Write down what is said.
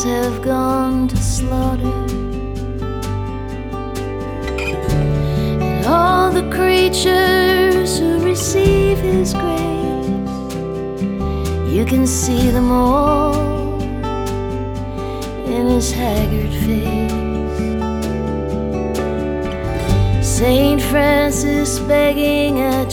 lambs have gone to slaughter, and all the creatures who receive His grace, you can see them all in His haggard face. Saint Francis begging at